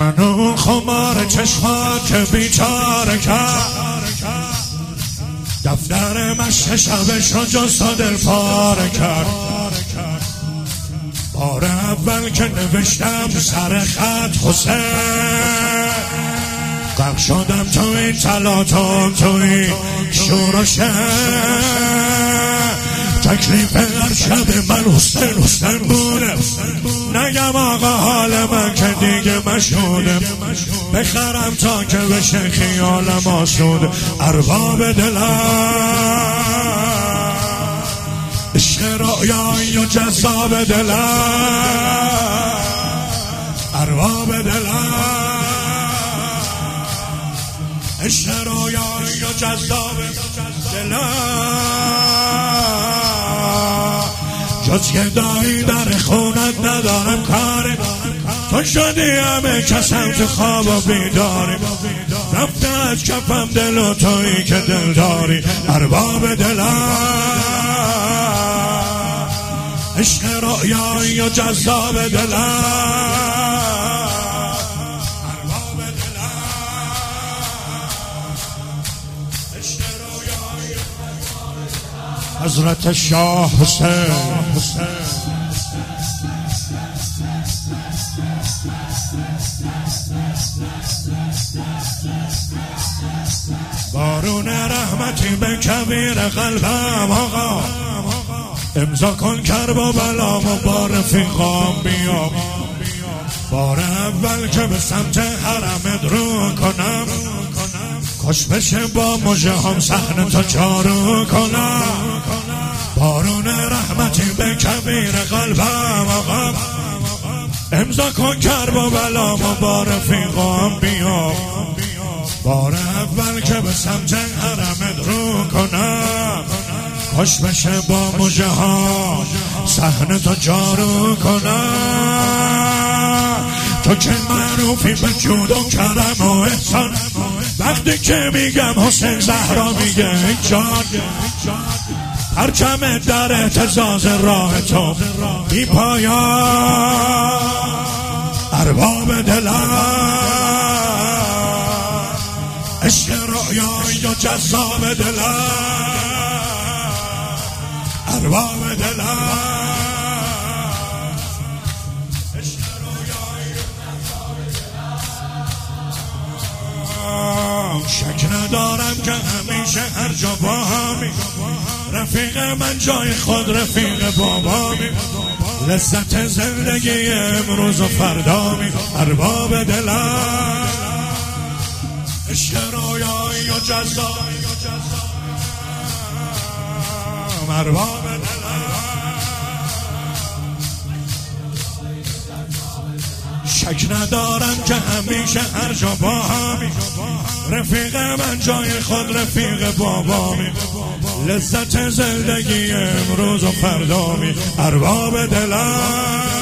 منو خمار چشمات که بیچاره کرد، دفتر مشق شبش رو جز تا دل پاره کرد. بار اول که نوشتم سر خط حسین، غرق شدم تو این تلاطم، تو این شور و شر. تکلیف هر شب من حسین بوده، نگم آقا حال من که دیگه مشهوده، بخرم تا که بشه خیالم آسوده. ارباب دلم عشق رویایی و جذاب دلم، ارباب دلم عشق رویایی و جذاب دلم. جز که دایی در خونت ندارم کاری، تو شدی همه کسم تو خواب و بیداری. رفته از کفم دل و تویی که دل داری. ارباب دلم عشق رویایی و جذاب دلم، ارباب دلم عشق رویایی حضرت شاه حسین. بارون رحمتی به کویر قلبم آقا، امضا کن کرب و بلام و با رفیقام بیام. بار اول که به سمت حرمت رو کنم، کش بشه با مژه هم صحنه تا جارو کنم. بارون رحمتی به کویر قلبم آقا، امضا کن کرب و بلام و با رفیقام بیام. بار اول که به سمت حرمت رو کنم، کش بشه با مژه ها صحنه تا جارو کنم. تو که معروفی به جود و کرم و احسان، وقتی که میگم حسین زهرا میگه ای جان. پرچم در اهتزاز راه تو بی پایان. ارباب دلم عشق رویایی و جذاب دلم، ارباب دلم عشق رویایی و جذاب دلم. شک ندارم که همیشه هر جا با همی، رفیق من جای خود رفیق بابامی. لذت زندگی امروز و فردامی. ارباب دلم عشق رویایی و جذاب، ارباب دلم. شک ندارم که همیشه هر جا با همی، رفیق من جای خود رفیق بابامی. لذت زندگی امروز و فردامی. ارباب دلم